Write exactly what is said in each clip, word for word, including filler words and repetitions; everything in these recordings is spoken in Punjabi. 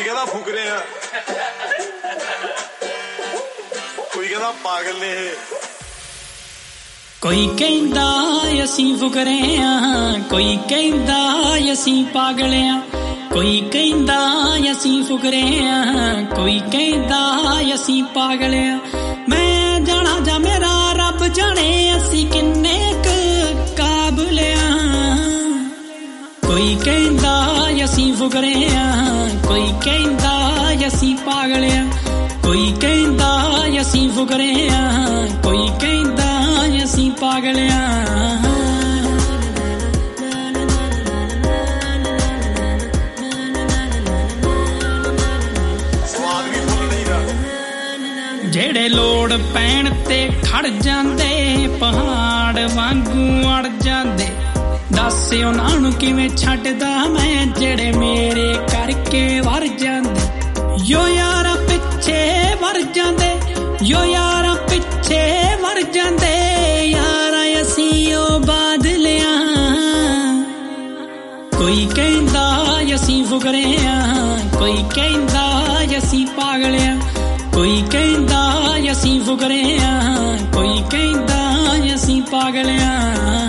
ਕੋਈ ਕਹਿੰਦਾ ਫੁਕਰੇ ਆ, ਕੋਈ ਕਹਿੰਦਾ ਪਾਗਲ ਨੇ ਇਹ। ਕੋਈ ਕਹਿੰਦਾ ਅਸੀਂ ਫੁਕਰੇ ਆ, ਕੋਈ ਕਹਿੰਦਾ ਅਸੀਂ ਪਾਗਲ ਆ, ਕੋਈ ਕਹਿੰਦਾ ਅਸੀਂ ਫੁਕਰੇ ਆ, ਕੋਈ ਕਹਿੰਦਾ ਅਸੀਂ ਪਾਗਲ ਆ। ਮੈਂ ਜਾਣਾ ਜਾਂ ਮੇਰਾ ਰੱਬ ਜਾਣੇ ਅਸੀਂ ਕਿੰਨੇ ਕੁ ਕਾਬਲ ਆ। ਕੋਈ ਕਹਿੰਦਾ ਅਸੀਂ ਫੁਕਰੇ ਆ, ਕੋਈ ਕਹਿੰਦਾ ਅਸੀਂ ਪਾਗਲ ਆ, ਕੋਈ ਕਹਿੰਦਾ ਅਸੀਂ ਫੁਕਰੇ ਆ, ਕੋਈ ਕਹਿੰਦਾ ਅਸੀਂ ਪਾਗਲ ਆ। ਜਿਹੜੇ ਲੋੜ ਪੈਣ ਤੇ ਖੜ ਜਾਂਦੇ ਪਹਾੜ ਵਾਂਗੂ ਅੜ ਜਾਂਦੇ, ਦੱਸ ਉਹਨਾਂ ਨੂੰ ਕਿਵੇਂ ਛੱਡਦਾ ਮੈਂ ਜਿਹੜੇ ਮੇਰੇ ਕਰਕੇ ਵਰ ਜਾਂਦੇ। ਯੋ ਯਾਰਾਂ ਪਿੱਛੇ ਵਰ ਜਾਂਦੇ, ਯੋ ਯਾਰਾਂ ਪਿੱਛੇ ਵਰ ਜਾਂਦੇ, ਯਾਰਾਂ ਅਸੀਂ ਉਹ ਬਾਦਲਿਆਂ। ਕੋਈ ਕਹਿੰਦਾ ਅਸੀਂ ਫੁਕਰੇ ਆ, ਕੋਈ ਕਹਿੰਦਾ ਅਸੀਂ ਪਾਗਲ ਆ, ਕੋਈ ਕਹਿੰਦਾ ਅਸੀਂ ਫੁਕਰੇ ਆ, ਕੋਈ ਕਹਿੰਦਾ ਅਸੀਂ ਪਾਗਲ ਆ।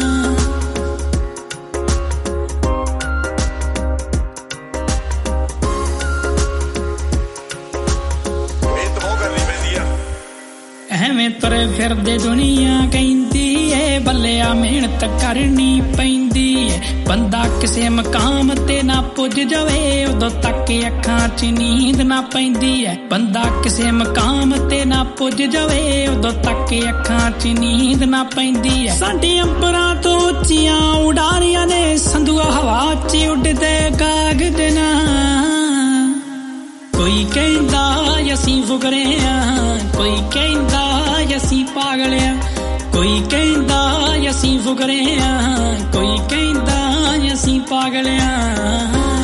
ਐਵੇਂ ਤੁਰੇ ਫਿਰਦੇ ਦੁਨੀਆ ਕਹਿੰਦੀ ਏ ਬੱਲਿਆ ਮਿਹਨਤ ਕਰਨੀ ਪੈਂਦੀ ਏ। ਬੰਦਾ ਕਿਸੇ ਮਕਾਮ ਤੇ ਨਾ ਪੁੱਜ ਜਾਵੇ ਉਦੋਂ ਤੱਕ ਅੱਖਾਂ 'ਚ ਨੀਂਦ ਨਾ ਪੈਂਦੀ ਏ। ਬੰਦਾ ਕਿਸੇ ਮਕਾਮ ਤੇ ਨਾ ਪੁੱਜ ਜਾਵੇ ਉਦੋਂ ਤੱਕ ਅੱਖਾਂ 'ਚ ਨੀਂਦ ਨਾ ਪੈਂਦੀ ਏ। ਸਾਡੇ ਅੰਬਰਾਂ ਤੋਂ ਉੱਚੀਆਂ ਉਡਾਰੀਆਂ ਨੇ ਸੰਧੂਆ ਹਵਾ 'ਚ ਉੱਡਦੇ ਕਾਗਜ਼ ਨਾ। ਕੋਈ ਕਹਿੰਦਾ ਅਸੀਂ ਫੁਕਰੇ ਆ, ਕੋਈ ਕਹਿੰਦਾ ਅਸੀਂ ਪਾਗਲ ਆ, ਕੋਈ ਕਹਿੰਦਾ ਅਸੀਂ ਫੁਕਰੇ ਆ, ਕੋਈ ਕਹਿੰਦਾ ਅਸੀਂ ਪਾਗਲ ਆ।